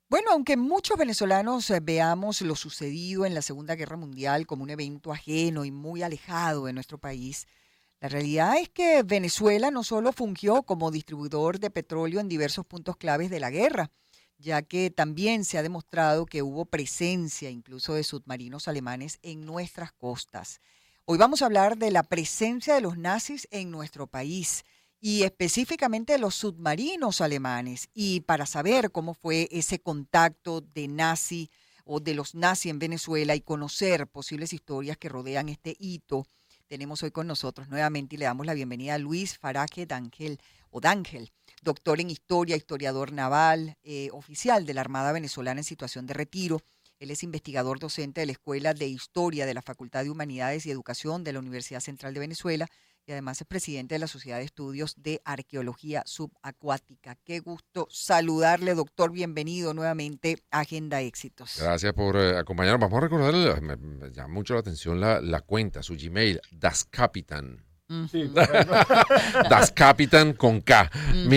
Bueno, aunque muchos venezolanos veamos lo sucedido en la Segunda Guerra Mundial como un evento ajeno y muy alejado de nuestro país, la realidad es que Venezuela no solo fungió como distribuidor de petróleo en diversos puntos claves de la guerra, ya que también se ha demostrado que hubo presencia incluso de submarinos alemanes en nuestras costas. Hoy vamos a hablar de la presencia de los nazis en nuestro país y específicamente de los submarinos alemanes. Y para saber cómo fue ese contacto de nazi o de los nazis en Venezuela y conocer posibles historias que rodean este hito, tenemos hoy con nosotros nuevamente y le damos la bienvenida a Luis Faraje D'Angel, doctor en historia, historiador naval, oficial de la Armada Venezolana en situación de retiro. Él es investigador docente de la Escuela de Historia de la Facultad de Humanidades y Educación de la Universidad Central de Venezuela y además es presidente de la Sociedad de Estudios de Arqueología Subacuática. Qué gusto saludarle, doctor. Bienvenido nuevamente a Agenda Éxitos. Gracias por acompañarnos. Vamos a recordarle, me llama mucho la atención la cuenta, su Gmail, Das Kapitan. Sí, Das Kapitan con K,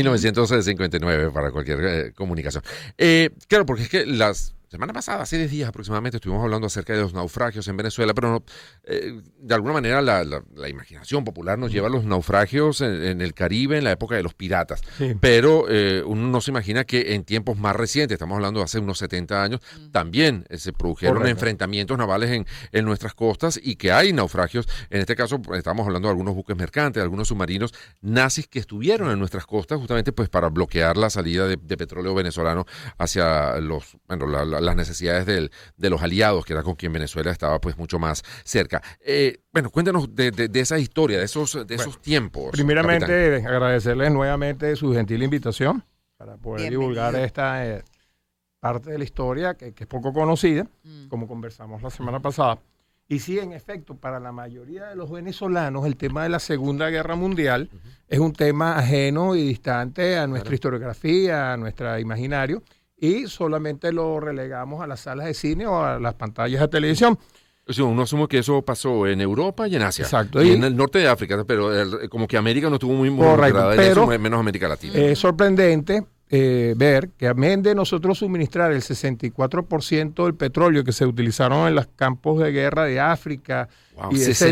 1959 para cualquier comunicación. Claro, porque es que las semana pasada, hace 10 días aproximadamente, estuvimos hablando acerca de los naufragios en Venezuela, pero no, de alguna manera la imaginación popular nos lleva a los naufragios en el Caribe en la época de los piratas. sí. Pero uno no se imagina que en tiempos más recientes, estamos hablando de hace unos 70 años, también se produjeron Correcto. enfrentamientos navales en nuestras costas y que hay naufragios. En este caso, estamos hablando de algunos buques mercantes, de algunos submarinos nazis que estuvieron en nuestras costas justamente pues para bloquear la salida de petróleo venezolano hacia las necesidades de los aliados, que era con quien Venezuela estaba pues mucho más cerca. Cuéntanos de esa historia, de esos tiempos. Primeramente, agradecerles nuevamente su gentil invitación para poder Bienvenido. divulgar esta parte de la historia que es poco conocida, como conversamos la semana pasada. Y sí, en efecto, para la mayoría de los venezolanos, el tema de la Segunda Guerra Mundial es un tema ajeno y distante a nuestra historiografía, a nuestro imaginario, y solamente lo relegamos a las salas de cine o a las pantallas de televisión. O sea, uno asume que eso pasó en Europa y en Asia. Exacto. Y en el norte de África, pero como que América no estuvo muy involucrada en eso, menos América Latina. Es sorprendente ver que a menos de nosotros suministrar el 64% del petróleo que se utilizaron en los campos de guerra de África, Wow, y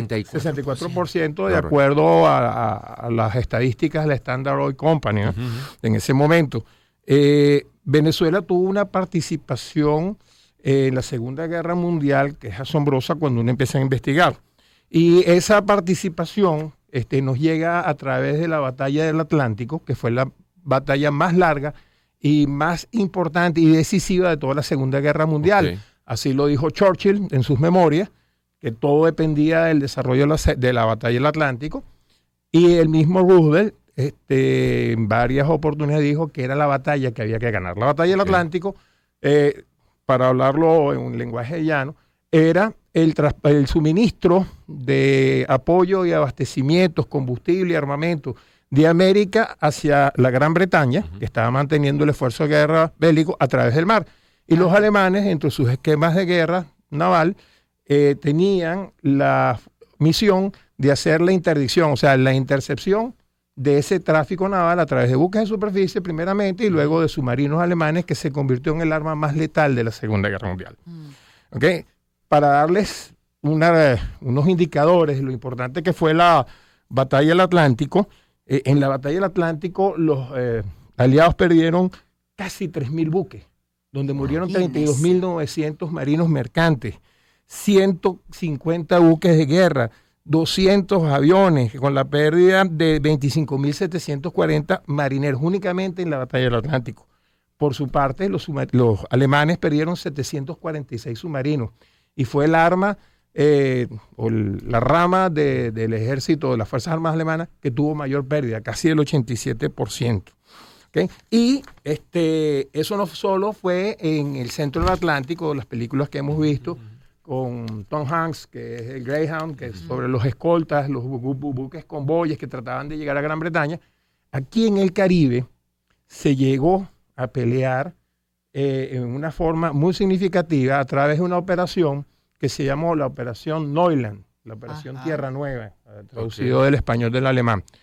64% de acuerdo a las estadísticas de la Standard Oil Company, ¿no? En ese momento. Venezuela tuvo una participación en la Segunda Guerra Mundial que es asombrosa cuando uno empieza a investigar. Y esa participación nos llega a través de la Batalla del Atlántico, que fue la batalla más larga y más importante y decisiva de toda la Segunda Guerra Mundial. Okay. Así lo dijo Churchill en sus memorias, que todo dependía del desarrollo de la Batalla del Atlántico. Y el mismo Roosevelt en varias oportunidades dijo que era la batalla que había que ganar. La Batalla del Atlántico, para hablarlo en un lenguaje llano, era el suministro de apoyo y abastecimientos, combustible y armamento de América hacia la Gran Bretaña, que estaba manteniendo el esfuerzo de guerra bélico a través del mar. Y los alemanes, entre sus esquemas de guerra naval, tenían la misión de hacer la interdicción, o sea, la intercepción de ese tráfico naval a través de buques de superficie primeramente y luego de submarinos alemanes, que se convirtió en el arma más letal de la Segunda Guerra Mundial. ¿Okay? Para darles unos indicadores de lo importante que fue la Batalla del Atlántico, en la Batalla del Atlántico los aliados perdieron casi 3.000 buques, donde murieron 32.900 marinos mercantes, 150 buques de guerra, 200 aviones, con la pérdida de 25.740 marineros únicamente en la Batalla del Atlántico. Por su parte, los alemanes perdieron 746 submarinos y fue el arma o la rama del ejército de las Fuerzas Armadas alemanas que tuvo mayor pérdida, casi el 87%. ¿Okay? Y eso no solo fue en el centro del Atlántico, las películas que hemos visto, con Tom Hanks, que es el Greyhound, que es sobre los escoltas, los buques convoyes que trataban de llegar a Gran Bretaña. Aquí en el Caribe se llegó a pelear en una forma muy significativa a través de una operación que se llamó la Operación Neuland, la Operación Tierra Nueva, traducido del español del alemán.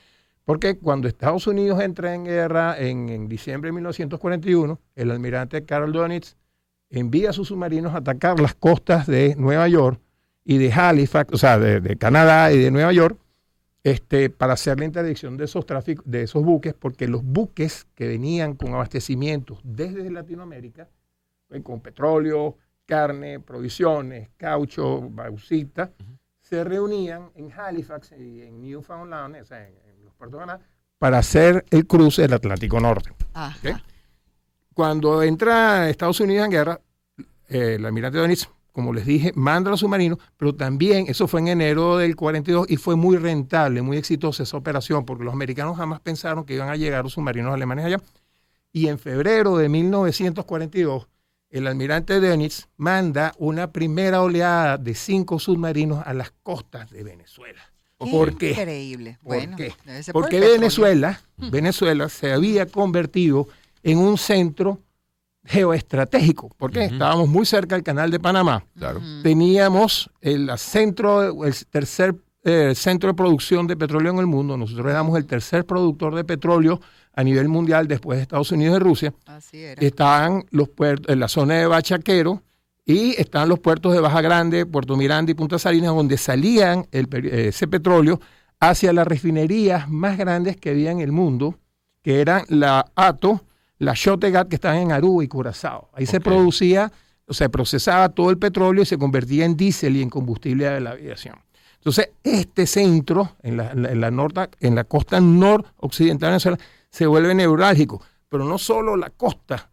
Porque cuando Estados Unidos entra en guerra en diciembre de 1941, el almirante Karl Dönitz envía a sus submarinos a atacar las costas de Nueva York y de Halifax, o sea, de Canadá y de Nueva York, para hacer la interdicción de esos buques, porque los buques que venían con abastecimientos desde Latinoamérica, con petróleo, carne, provisiones, caucho, bauxita, se reunían en Halifax y en Newfoundland, o sea, en los puertos de Canadá, para hacer el cruce del Atlántico Norte. ¿Okay? Cuando entra Estados Unidos en guerra, el almirante Dönitz, como les dije, manda a los submarinos, pero también, eso fue en enero del 42 y fue muy rentable, muy exitosa esa operación, porque los americanos jamás pensaron que iban a llegar los submarinos alemanes allá. Y en febrero de 1942, el almirante Dönitz manda una primera oleada de 5 submarinos a las costas de Venezuela. ¿Por qué? Increíble. ¿Por qué? Porque Venezuela se había convertido en un centro geoestratégico, porque estábamos muy cerca del Canal de Panamá. Claro. Teníamos el tercer centro de producción de petróleo en el mundo. Nosotros éramos el tercer productor de petróleo a nivel mundial después de Estados Unidos y Rusia. Así era. Estaban los puertos en la zona de Bachaquero y estaban los puertos de Baja Grande, Puerto Miranda y Punta Salinas, donde salían ese petróleo hacia las refinerías más grandes que había en el mundo, que eran la ATO, la Shottegat, que estaban en Aruba y Curazao. Ahí se producía, o sea, procesaba todo el petróleo y se convertía en diésel y en combustible de la aviación. Entonces, este centro, en la costa noroccidental de Venezuela, se vuelve neurálgico. Pero no solo la costa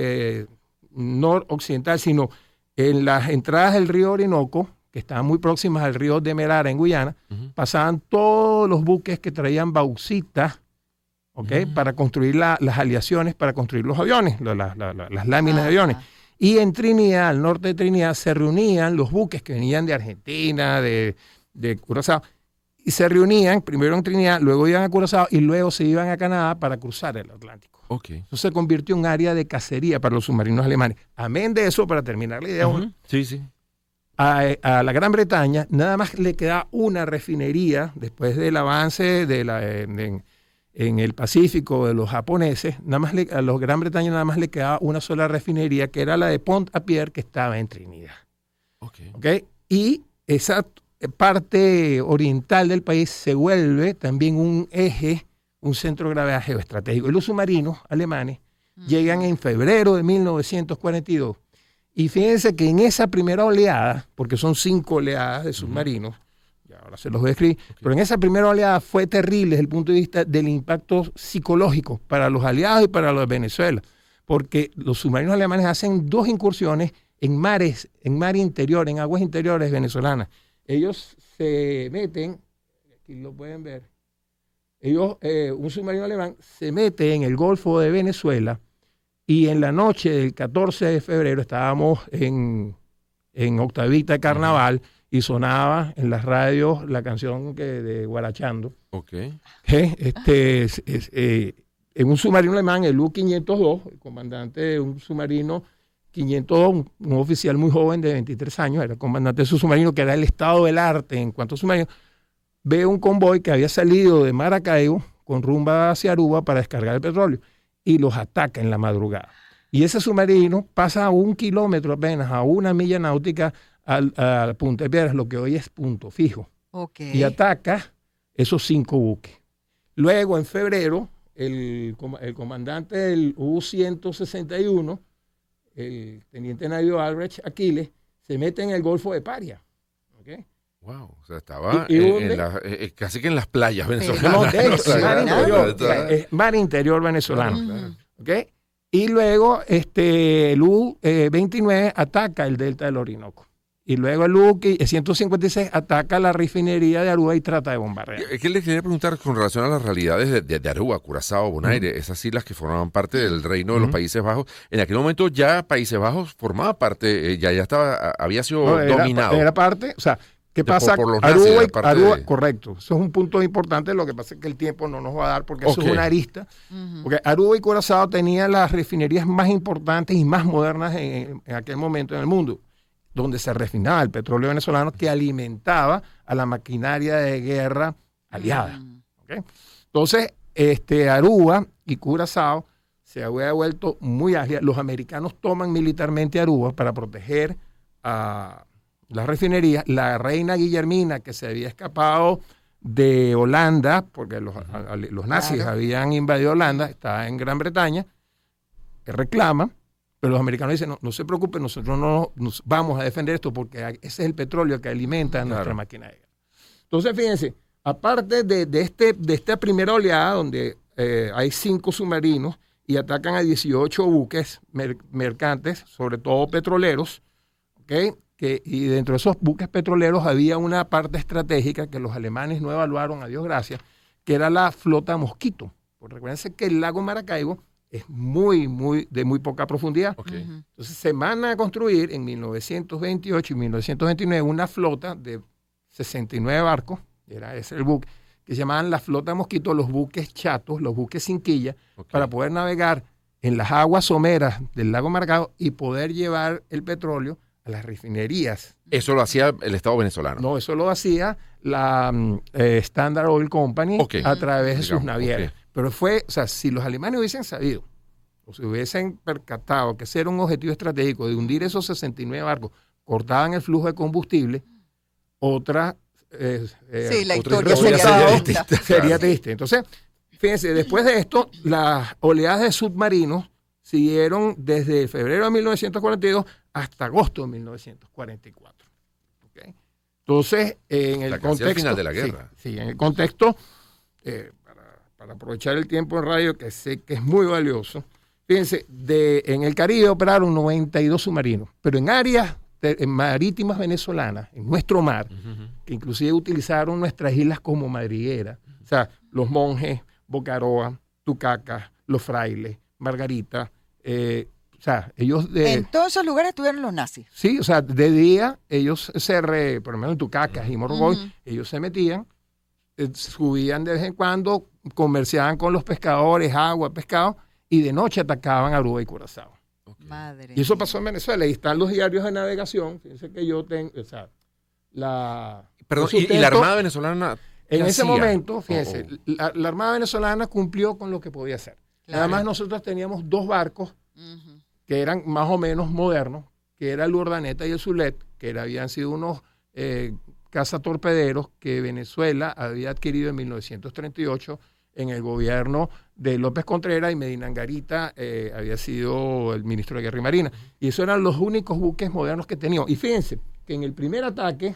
noroccidental, sino en las entradas del río Orinoco, que estaban muy próximas al río Demerara en Guyana, pasaban todos los buques que traían bauxita, para construir las aleaciones, para construir los aviones, las láminas de aviones. Y en Trinidad, al norte de Trinidad, se reunían los buques que venían de Argentina, de Curazao, y se reunían primero en Trinidad, luego iban a Curazao y luego se iban a Canadá para cruzar el Atlántico. Eso se convirtió en un área de cacería para los submarinos alemanes. Amén de eso, para terminar la idea, a la Gran Bretaña nada más le queda una refinería después del avance en el Pacífico de los japoneses. A los Gran Bretaña nada más le quedaba una sola refinería, que era la de Pont-à-Pierre, que estaba en Trinidad. Y esa parte oriental del país se vuelve también un eje, un centro de gravedad geoestratégico. Y los submarinos alemanes llegan en febrero de 1942. Y fíjense que en esa primera oleada, porque son 5 oleadas de submarinos, y ahora se los voy a escribir, pero en esa primera oleada fue terrible desde el punto de vista del impacto psicológico para los aliados y para los de Venezuela, porque los submarinos alemanes hacen 2 incursiones en mar interior, en aguas interiores venezolanas. Ellos se meten, aquí lo pueden ver, un submarino alemán se mete en el Golfo de Venezuela, y en la noche del 14 de febrero estábamos en Octavita de Carnaval y sonaba en las radios la canción de Guarachando. En un submarino alemán, el U-502, el comandante de un submarino 502, un oficial muy joven de 23 años, era el comandante de su submarino, que era el estado del arte en cuanto a submarinos, ve un convoy que había salido de Maracaibo con rumbo hacia Aruba para descargar el petróleo y los ataca en la madrugada. Y ese submarino pasa a 1 kilómetro apenas, a 1 milla náutica a Punta de Piedras, lo que hoy es Punto Fijo. Y ataca esos 5 buques. Luego, en febrero, el comandante del U-161, el teniente navío Albrecht Aquiles, se mete en el Golfo de Paria. Wow, o sea, estaba casi que en las playas venezolanas. No, mar interior venezolano. Y luego el U-29 ataca el delta del Orinoco. Y luego el U-156 ataca la refinería de Aruba y trata de bombardear. Es que les quería preguntar con relación a las realidades de Aruba, Curazao, Bonaire, esas islas que formaban parte del reino de los Países Bajos. En aquel momento ya Países Bajos formaba parte, había sido dominado. Era parte, o sea, ¿qué pasa? Por los nazis, Aruba, correcto. Eso es un punto importante. Lo que pasa es que el tiempo no nos va a dar porque eso es una arista. Porque Aruba y Curazao tenían las refinerías más importantes y más modernas en aquel momento en el mundo, donde se refinaba el petróleo venezolano que alimentaba a la maquinaria de guerra aliada. Entonces, Aruba y Curazao se había vuelto muy ágil. Los americanos toman militarmente Aruba para proteger a las refinerías. La reina Guillermina, que se había escapado de Holanda, porque los nazis habían invadido Holanda, estaba en Gran Bretaña, que reclama, pero los americanos dicen, no se preocupen, nosotros no nos vamos a defender esto porque ese es el petróleo que alimenta nuestra máquina de guerra. Entonces, fíjense, aparte de esta primera oleada donde hay 5 submarinos y atacan a 18 buques mercantes, sobre todo petroleros, ¿okay? Y dentro de esos buques petroleros había una parte estratégica que los alemanes no evaluaron, a Dios gracias, que era la flota Mosquito. Porque recuérdense que el lago Maracaibo es de muy poca profundidad. Okay. Entonces se mandan a construir en 1928 y 1929 una flota de 69 barcos, era ese el buque, que se llamaban la flota Mosquito, los buques chatos, los buques sin quilla, para poder navegar en las aguas someras del lago Maracaibo y poder llevar el petróleo a las refinerías. ¿Eso lo hacía el Estado venezolano? No, eso lo hacía la Standard Oil Company a través de sus navieras. Pero si los alemanes hubiesen sabido o se hubiesen percatado que ese era un objetivo estratégico de hundir esos 69 barcos, cortaban el flujo de combustible, la historia sería triste. Entonces, fíjense, después de esto, las oleadas de submarinos siguieron desde febrero de 1942 hasta agosto de 1944. ¿Okay? Entonces, en el contexto... final de la guerra. Sí, en el contexto, para aprovechar el tiempo en radio, que sé que es muy valioso, fíjense, en el Caribe operaron 92 submarinos, pero en áreas marítimas venezolanas, en nuestro mar, que inclusive utilizaron nuestras islas como madriguera, o sea, Los Monjes, Bocaroa, Tucacas, Los Frailes, Margarita, ellos... en todos esos lugares estuvieron los nazis. Sí, o sea, de día ellos por lo menos en Tucacas y Morrocoy, ellos se metían, subían de vez en cuando, comerciaban con los pescadores, agua, pescado, y de noche atacaban a Aruba y Curazao. Madre y eso pasó en Venezuela, y están los diarios de navegación, fíjense que yo tengo, Perdón, ¿y la Armada venezolana? En ese momento, fíjense, la Armada venezolana cumplió con lo que podía hacer. Claro. Nada más nosotros teníamos 2 barcos que eran más o menos modernos, que era el Urdaneta y el Zulet, que habían sido unos cazatorpederos que Venezuela había adquirido en 1938 en el gobierno de López Contreras, y Medina Angarita había sido el ministro de Guerra y Marina. Y esos eran los únicos buques modernos que teníamos. Y fíjense que en el primer ataque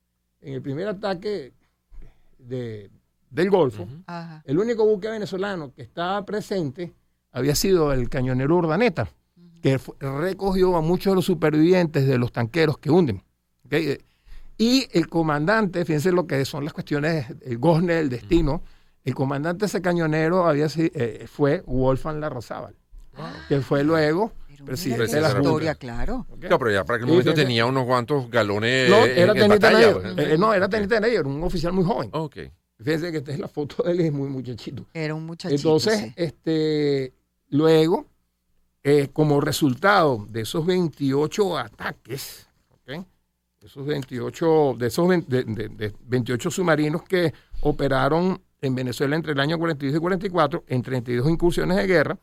del Golfo, el único buque venezolano que estaba presente había sido el cañonero Urdaneta, que recogió a muchos de los supervivientes de los tanqueros que hunden. ¿Okay? Y el comandante, fíjense lo que son las cuestiones, el Gosne, el destino, el comandante de ese cañonero fue Wolfgang Larrazábal, que fue luego presidente de la historia, claro. Okay. No, pero ya para aquel momento tenía unos cuantos galones era en batalla. Era teniente de navío, era un oficial muy joven. Okay. Fíjense que esta es la foto de él, es muy muchachito. Era un muchachito. Entonces, luego, como resultado de esos 28 ataques, ¿okay? Esos 28 submarinos que operaron en Venezuela entre el año 42 y 44, en 32 incursiones de guerra,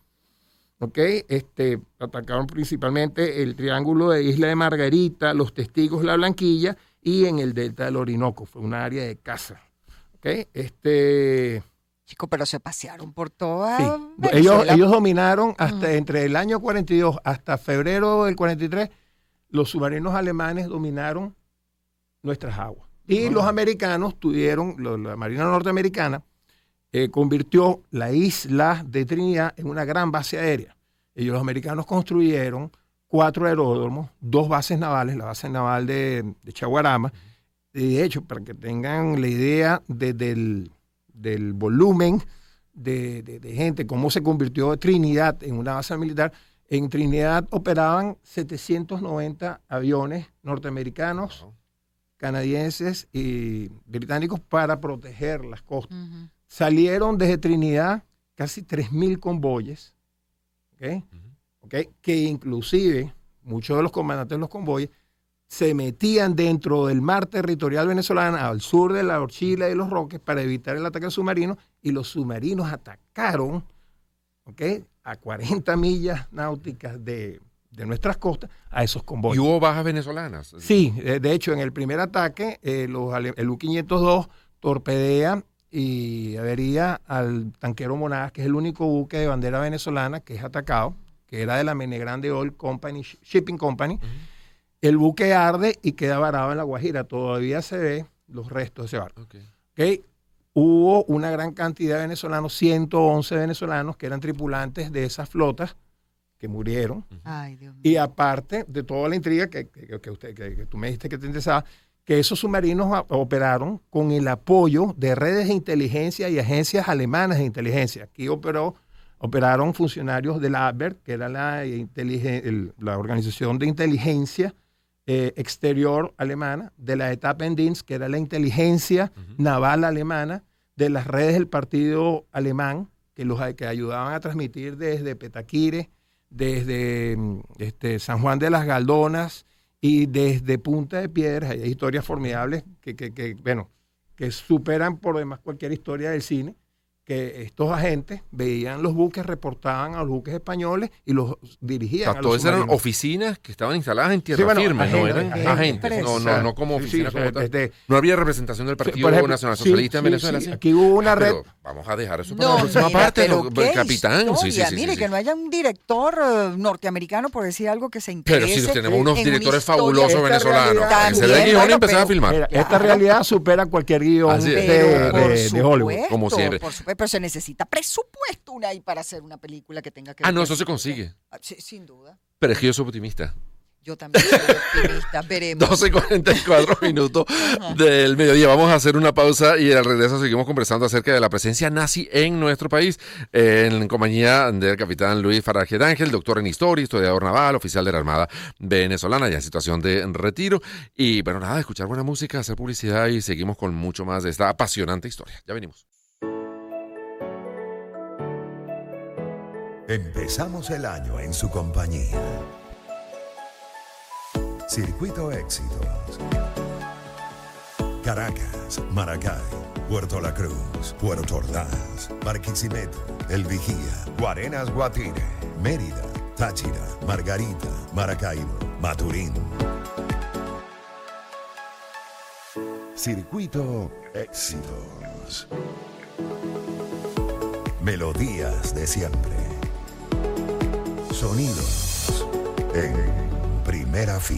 atacaron principalmente el triángulo de Isla de Margarita, Los Testigos, La Blanquilla, y en el delta del Orinoco, fue una área de caza. Chicos, pero se pasearon por toda ellos dominaron hasta entre el año 42 hasta febrero del 43, los submarinos alemanes dominaron nuestras aguas. Y los americanos la Marina Norteamericana convirtió la isla de Trinidad en una gran base aérea. Los americanos construyeron 4 aeródromos, 2 bases navales, la base naval de Chaguarama. De hecho, para que tengan la idea del volumen de gente, cómo se convirtió Trinidad en una base militar, en Trinidad operaban 790 aviones norteamericanos, canadienses y británicos para proteger las costas. Salieron desde Trinidad casi 3.000 convoyes, que inclusive muchos de los comandantes de los convoyes se metían dentro del mar territorial venezolano al sur de la Orchila y los Roques para evitar el ataque submarino, y los submarinos atacaron, ¿ok?, a 40 millas náuticas de nuestras costas a esos convoyes. ¿Y hubo bajas venezolanas? Sí, de hecho, en el primer ataque, el U-502 torpedea y avería al tanquero Monagas, que es el único buque de bandera venezolana que es atacado, que era de la Menegrande Oil Company, Shipping Company. El buque arde y queda varado en La Guajira. Todavía se ve los restos de ese barco. Okay. Hubo una gran cantidad de venezolanos, 111 venezolanos, que eran tripulantes de esas flotas, que murieron. Ay, Dios mío. Y aparte de toda la intriga que tú me dijiste que te interesaba, que esos submarinos operaron con el apoyo de redes de inteligencia y agencias alemanas de inteligencia. Aquí operaron funcionarios de la Abwehr, que era la organización de inteligencia exterior alemana, de la Etappendienst, que era la inteligencia naval alemana, de las redes del partido alemán, que ayudaban a transmitir desde Petaquire, desde San Juan de las Galdonas y desde Punta de Piedras. Hay historias formidables que superan por demás cualquier historia del cine, que estos agentes veían los buques, reportaban a los buques españoles y los dirigían. O sea, todas eran oficinas que estaban instaladas en tierra firme, ¿no? Eran agentes, no como oficinas como tal. No había representación del Partido Nacional Socialista en Venezuela. Sí. Aquí hubo una red. Vamos a dejar eso para la próxima parte, capitán. Sí, mire, que no haya un director norteamericano, por decir algo, que se interese. Pero si tenemos unos directores fabulosos venezolanos. Pensé el guión y empezaba a filmar. Mira, esta realidad supera cualquier guión de Hollywood. Como siempre. Pero se necesita presupuesto para hacer una película que tenga que ver. No, eso se consigue. Sí, sin duda. Pero es que yo soy optimista. Yo también soy optimista, veremos. 12:44 del mediodía. Vamos a hacer una pausa y al regreso seguimos conversando acerca de la presencia nazi en nuestro país, en compañía del capitán Luis Faraje D'Ángel, doctor en historia, historiador naval, oficial de la Armada venezolana, ya en situación de retiro. Y bueno, nada, escuchar buena música, hacer publicidad y seguimos con mucho más de esta apasionante historia. Ya venimos. Empezamos el año en su compañía. Circuito Éxitos. Caracas, Maracay, Puerto La Cruz, Puerto Ordaz, Barquisimeto, El Vigía, Guarenas, Guatire, Mérida, Táchira, Margarita, Maracaibo, Maturín. Circuito Éxitos. Melodías de siempre. Sonidos en primera fila.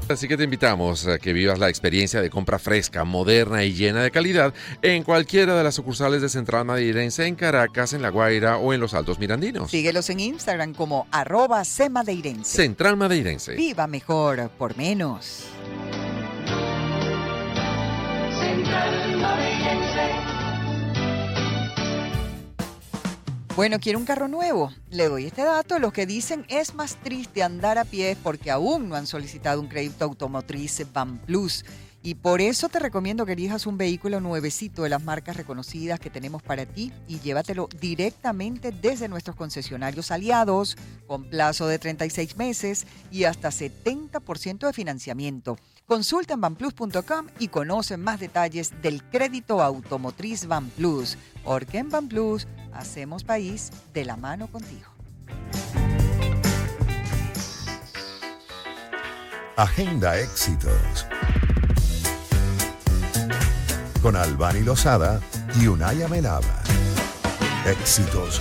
Así que te invitamos a que vivas la experiencia de compra fresca, moderna y llena de calidad en cualquiera de las sucursales de Central Madeirense en Caracas, en La Guaira o en los Altos Mirandinos. Síguelos en Instagram como @cmadeirense. Central Madeirense. Viva mejor por menos. Central Madeirense. Bueno, quiero un carro nuevo. Le doy este dato. Los que dicen es más triste andar a pie porque aún no han solicitado un crédito automotriz BanPlus. Y por eso te recomiendo que elijas un vehículo nuevecito de las marcas reconocidas que tenemos para ti y llévatelo directamente desde nuestros concesionarios aliados con plazo de 36 meses y hasta 70% de financiamiento. Consulta en banplus.com y conoce más detalles del crédito automotriz BanPlus, porque en BanPlus hacemos país de la mano contigo. Agenda Éxitos con Albany Lozada y Unaya Melaba. Éxitos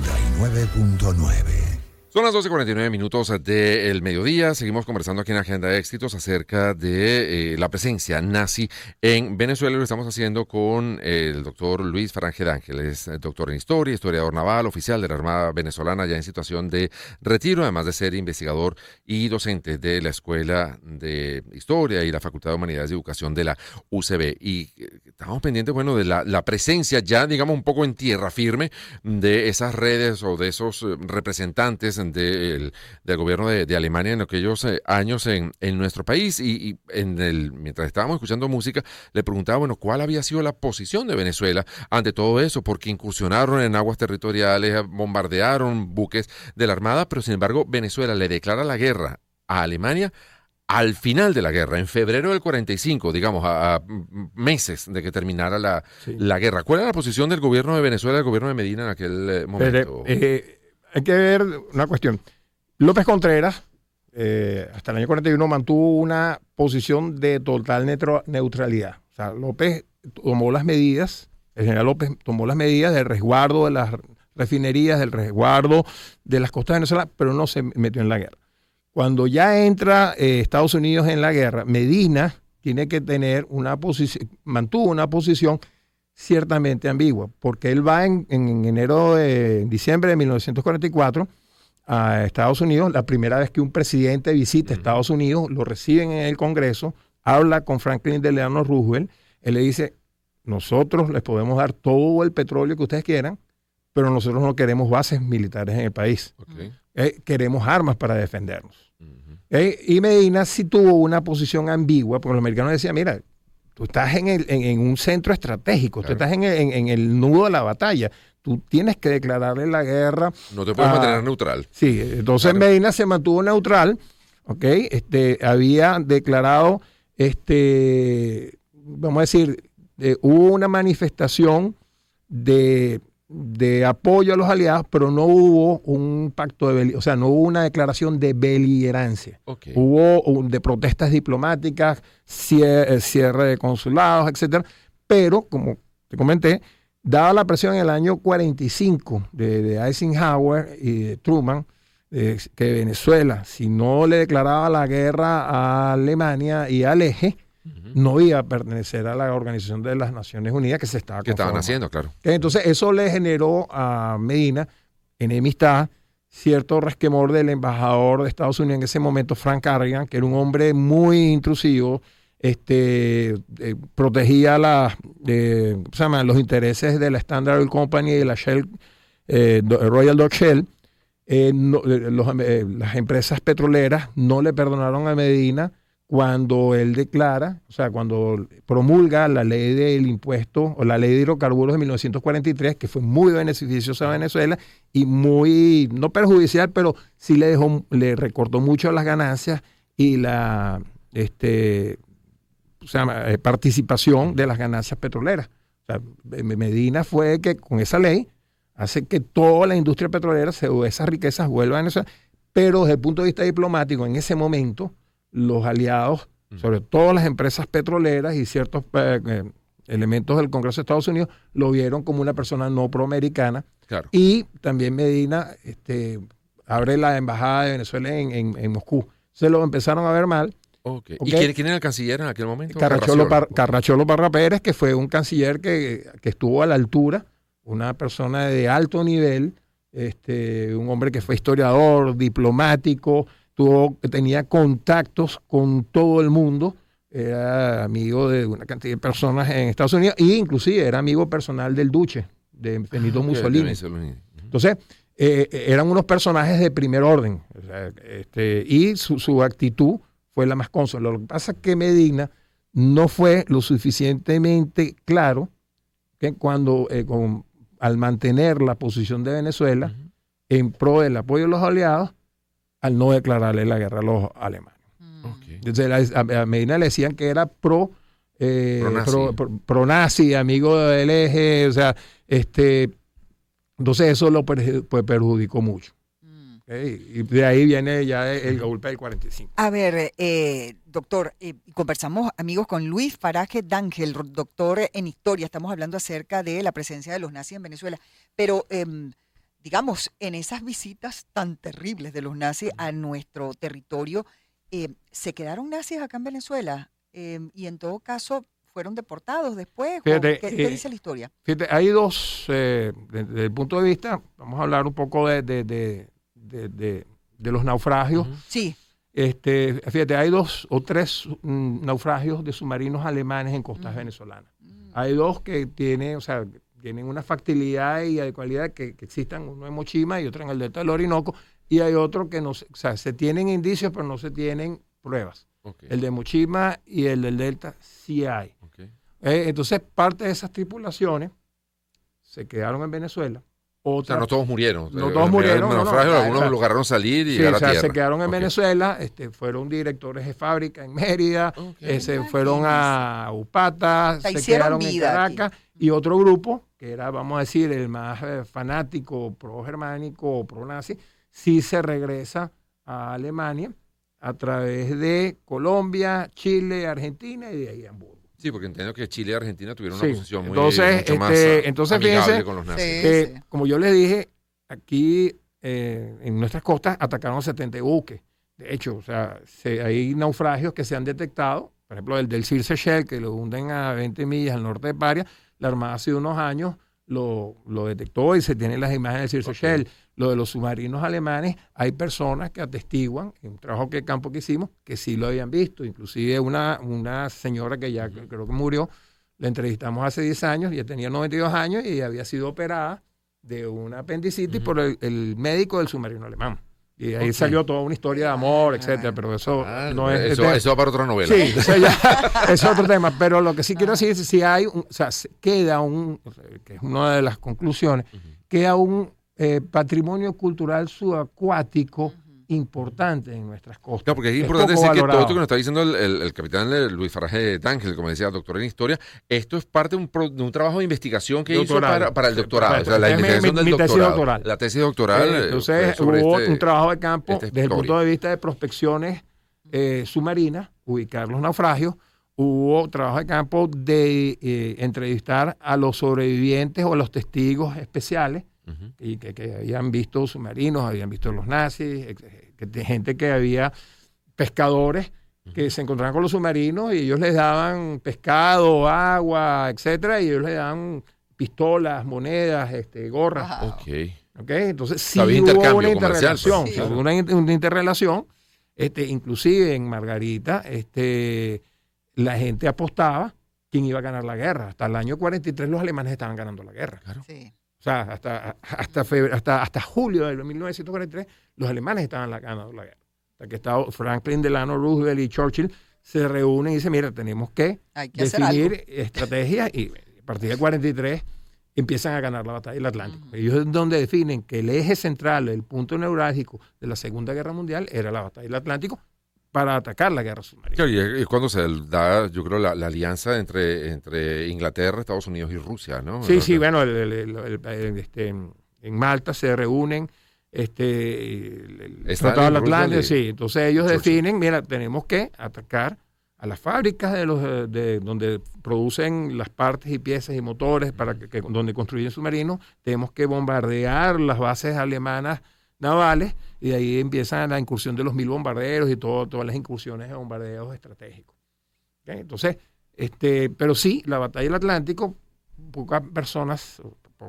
99.9. Son las 12:49 minutos del mediodía. Seguimos conversando aquí en Agenda de Éxitos acerca de la presencia nazi en Venezuela. Lo estamos haciendo con el doctor Luis Farange D'Ángel. Es doctor en historia, historiador naval, oficial de la Armada Venezolana ya en situación de retiro, además de ser investigador y docente de la Escuela de Historia y la Facultad de Humanidades y Educación de la UCB. Y estamos pendientes, bueno, de la presencia ya, digamos, un poco en tierra firme de esas redes o de esos representantes del gobierno de Alemania en aquellos años en nuestro país. Y mientras estábamos escuchando música, le preguntaba, bueno, ¿cuál había sido la posición de Venezuela ante todo eso? Porque incursionaron en aguas territoriales, bombardearon buques de la Armada, pero sin embargo Venezuela le declara la guerra a Alemania al final de la guerra, en febrero del 45, digamos, a meses de que terminara la guerra. ¿Cuál era la posición del gobierno de Venezuela, del gobierno de Medina en aquel momento? Hay que ver una cuestión. López Contreras, hasta el año 41, mantuvo una posición de total neutralidad. O sea, López tomó las medidas, el general López tomó las medidas del resguardo de las refinerías, del resguardo de las costas de Venezuela, pero no se metió en la guerra. Cuando ya entra Estados Unidos en la guerra, Medina tiene que tener mantuvo una posición ciertamente ambigua, porque él va en diciembre de 1944 a Estados Unidos, la primera vez que un presidente visita Estados Unidos, lo reciben en el Congreso, habla con Franklin Delano Roosevelt, él le dice, nosotros les podemos dar todo el petróleo que ustedes quieran, pero nosotros no queremos bases militares en el país, queremos armas para defendernos. Y Medina sí tuvo una posición ambigua, porque los americanos decían, mira, tú estás en un centro estratégico, tú estás en el nudo de la batalla. Tú tienes que declararle la guerra. No te puedes mantener neutral. Sí, entonces Medina se mantuvo neutral, ¿ok? Había declarado, vamos a decir, hubo una manifestación de apoyo a los aliados, pero no hubo un pacto o sea, no hubo una declaración de beligerancia. Okay. Hubo de protestas diplomáticas, cierre de consulados, etcétera. Pero, como te comenté, dada la presión en el año 45 de Eisenhower y de Truman, que Venezuela, si no le declaraba la guerra a Alemania y al eje, no iba a pertenecer a la Organización de las Naciones Unidas que se estaba que estaban haciendo, claro. Entonces eso le generó a Medina enemistad, cierto resquemor del embajador de Estados Unidos en ese momento, Frank Carrigan, que era un hombre muy intrusivo, protegía los intereses de la Standard Oil Company y de la Shell, Royal Dutch Shell. Las empresas petroleras no le perdonaron a Medina cuando él declara, o sea, cuando promulga la ley del impuesto o la ley de hidrocarburos de 1943, que fue muy beneficiosa a Venezuela y muy, no perjudicial, pero sí le recortó mucho las ganancias y la participación de las ganancias petroleras. O sea, Medina fue que con esa ley hace que toda la industria petrolera, esas riquezas vuelvan a Venezuela, pero desde el punto de vista diplomático, en ese momento, los aliados, sobre todo las empresas petroleras y ciertos elementos del Congreso de Estados Unidos, lo vieron como una persona no proamericana. Claro. Y también Medina abre la embajada de Venezuela en Moscú. Se lo empezaron a ver mal. Ok. Ok. ¿Y quién era el canciller en aquel momento? Carracciolo Parra Pérez, que fue un canciller que estuvo a la altura, una persona de alto nivel, un hombre que fue historiador, diplomático, tenía contactos con todo el mundo, era amigo de una cantidad de personas en Estados Unidos e inclusive era amigo personal del Duce, de Benito Mussolini. Entonces, eran unos personajes de primer orden, o sea, y su actitud fue la más cónsona. Lo que pasa es que Medina no fue lo suficientemente claro que cuando al mantener la posición de Venezuela en pro del apoyo de los aliados, al no declararle la guerra a los alemanes. Okay. Entonces a Medina le decían que era pro-nazi, amigo del eje, o sea, entonces eso lo perjudicó mucho. Y de ahí viene ya el golpe del 45. A ver, doctor, conversamos, amigos, con Luis Faraje D'Ángel, doctor en historia. Estamos hablando acerca de la presencia de los nazis en Venezuela. Pero, digamos, en esas visitas tan terribles de los nazis a nuestro territorio, ¿se quedaron nazis acá en Venezuela? Y en todo caso, ¿fueron deportados después? Fíjate, ¿Qué dice la historia? Fíjate, hay dos, desde el punto de vista, vamos a hablar un poco de los naufragios. Sí. Fíjate, hay 2 o 3 naufragios de submarinos alemanes en costas venezolanas. Hay 2 que tienen una factibilidad y cualidad que existan, uno en Mochima y otro en el delta del Orinoco, y hay otro que no, se tienen indicios pero no se tienen pruebas. Okay. El de Mochima y el del delta sí hay. Okay. Entonces, parte de esas tripulaciones se quedaron en Venezuela. O sea, no todos murieron. No todos murieron. Algunos lograron salir y llegar a tierra. Se quedaron en Venezuela, fueron directores de fábrica en Mérida, se fueron a Upata, se quedaron en Caracas, y otro grupo, que era, vamos a decir, el más fanático, pro-germánico o pro-nazi, sí se regresa a Alemania a través de Colombia, Chile, Argentina y de ahí a Hamburgo. Sí, porque entiendo que Chile y Argentina tuvieron una posición mucho más entonces amigable con los nazis. Como yo les dije, aquí en nuestras costas atacaron 70 buques. De hecho, o sea, hay naufragios que se han detectado. Por ejemplo, el del Circe Shell, que lo hunden a 20 millas al norte de Paria. La Armada hace unos años lo detectó y se tienen las imágenes del Circe Shell. Lo de los submarinos alemanes, hay personas que atestiguan, en un trabajo de campo que hicimos, que sí lo habían visto. Inclusive una señora que ya creo que murió, la entrevistamos hace 10 años, ya tenía 92 años y había sido operada de una apendicitis por el médico del submarino alemán. Y ahí salió toda una historia de amor, etcétera, pero eso no es... Eso va para otra novela. Sí, eso ya es otro tema. Pero lo que sí quiero decir es si hay, queda que es una de las conclusiones, queda un patrimonio cultural subacuático importante en nuestras costas. Claro, porque es importante decir que todo esto que nos está diciendo el capitán Luis Faraje D'Ángel, como decía, doctor en historia, esto es parte de un trabajo de investigación que hizo para el doctorado. O sea, la investigación del doctorado. La tesis doctoral. Entonces hubo un trabajo de campo desde el punto de vista de prospecciones submarinas, ubicar los naufragios. Hubo trabajo de campo de entrevistar a los sobrevivientes o a los testigos especiales y que habían visto submarinos, habían visto los nazis, gente que había pescadores que se encontraban con los submarinos y ellos les daban pescado, agua, etcétera, y ellos les daban pistolas, monedas, gorras. Wow. Okay, entonces sí hubo una interrelación, sí. Una interrelación, inclusive en Margarita, la gente apostaba quién iba a ganar la guerra. Hasta el año 43 los alemanes estaban ganando la guerra. Claro. Sí. O sea, hasta julio de 1943 los alemanes estaban ganando la guerra. Hasta que Franklin Delano Roosevelt y Churchill se reúnen y dicen, mira, tenemos que definir estrategias, y a partir del 43 empiezan a ganar la batalla del Atlántico. Ellos es donde definen que el eje central, el punto neurálgico de la Segunda Guerra Mundial era la batalla del Atlántico para atacar la guerra submarina. Claro, y es cuando se da, yo creo, la alianza entre Inglaterra, Estados Unidos y Rusia, ¿no? Sí, bueno, en Malta se reúnen el Tratado del Atlántico, sí. Entonces ellos definen, mira, tenemos que atacar a las fábricas de donde producen las partes y piezas y motores para donde construyen submarinos, tenemos que bombardear las bases alemanas navales, y de ahí empieza la incursión de los 1000 bombarderos y todas las incursiones de bombarderos estratégicos. ¿Okay? Entonces, pero sí, la batalla del Atlántico, pocas personas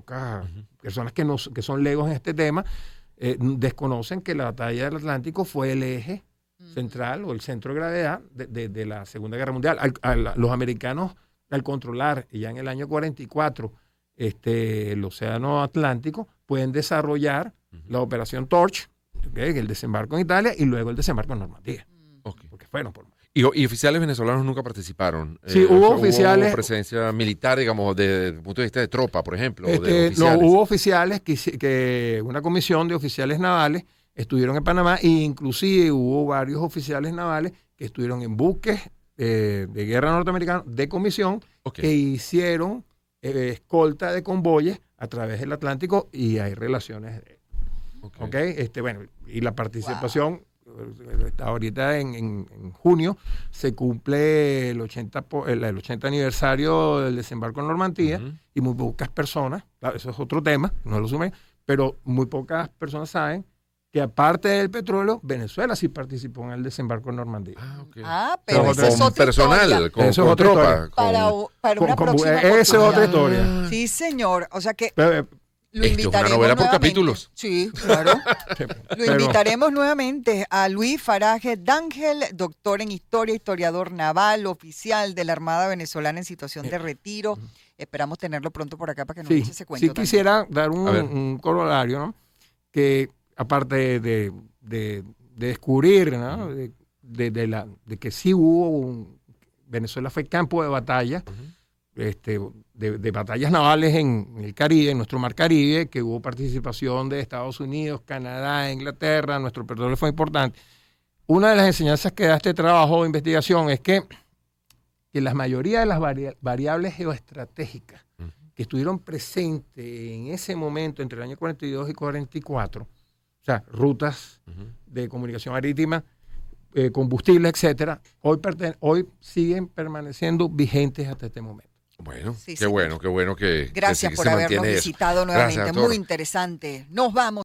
que son legos en este tema, desconocen que la batalla del Atlántico fue el eje central o el centro de gravedad de la Segunda Guerra Mundial. Los americanos, al controlar ya en el año 44 el Océano Atlántico, pueden desarrollar la operación Torch, ¿okay? El desembarco en Italia y luego el desembarco en Normandía. Okay. Porque fueron por... ¿Y oficiales venezolanos nunca participaron? Sí, hubo oficiales. ¿Hubo presencia militar, digamos, desde el punto de vista de tropa, por ejemplo? No, hubo oficiales que una comisión de oficiales navales estuvieron en Panamá, e inclusive hubo varios oficiales navales que estuvieron en buques de guerra norteamericanos de comisión, Okay. que hicieron escolta de convoyes a través del Atlántico, y hay relaciones. Okay. Bueno, y la participación, ahorita en junio se cumple el 80 aniversario del desembarco en Normandía, y muy pocas personas, claro, eso es otro tema, no lo sumen, pero muy pocas personas saben que aparte del petróleo, Venezuela sí participó en el desembarco en Normandía. Pero esa es otra personal, historia. con tropa. Para una próxima esa es otra oportunidad. historia. Sí, señor. O sea que Pero, lo Esto es una invitaremos novela por nuevamente. capítulos. Sí, claro. Lo pero- invitaremos nuevamente a Luis Faraje D'Ángel, doctor en historia, historiador naval, oficial de la Armada Venezolana en situación de retiro. Esperamos tenerlo pronto por acá para que nos eche ese cuento. sí quisiera dar A ver. un corolario, ¿no? Que aparte de descubrir, ¿no? de que sí hubo Venezuela fue campo de batalla, de batallas navales en el Caribe, en nuestro mar Caribe, que hubo participación de Estados Unidos, Canadá, Inglaterra, nuestro petróleo fue importante. Una de las enseñanzas que da este trabajo de investigación es que la mayoría de las variables geoestratégicas que estuvieron presentes en ese momento entre el año 42 y 44, o sea, rutas de comunicación marítima, combustible, etcétera, hoy siguen permaneciendo vigentes hasta este momento. Bueno, Sí, qué señor. bueno que Gracias que por se habernos mantiene eso. visitado nuevamente. Gracias, doctor. Muy interesante. Nos vamos.